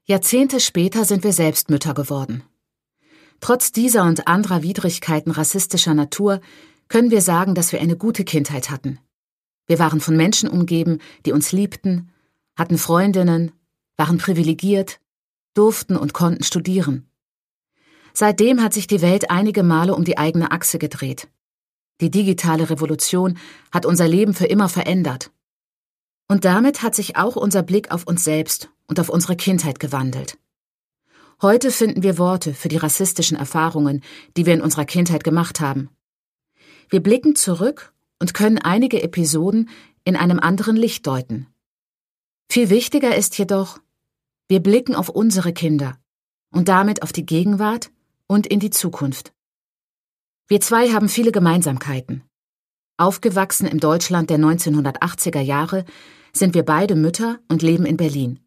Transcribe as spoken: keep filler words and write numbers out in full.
Jahrzehnte später sind wir selbst Mütter geworden. Trotz dieser und anderer Widrigkeiten rassistischer Natur können wir sagen, dass wir eine gute Kindheit hatten. Wir waren von Menschen umgeben, die uns liebten, hatten Freundinnen, waren privilegiert, durften und konnten studieren. Seitdem hat sich die Welt einige Male um die eigene Achse gedreht. Die digitale Revolution hat unser Leben für immer verändert. Und damit hat sich auch unser Blick auf uns selbst und auf unsere Kindheit gewandelt. Heute finden wir Worte für die rassistischen Erfahrungen, die wir in unserer Kindheit gemacht haben. Wir blicken zurück und können einige Episoden in einem anderen Licht deuten. Viel wichtiger ist jedoch, wir blicken auf unsere Kinder und damit auf die Gegenwart und in die Zukunft. Wir zwei haben viele Gemeinsamkeiten. Aufgewachsen im Deutschland der neunzehnhundertachtziger Jahre sind wir beide Mütter und leben in Berlin.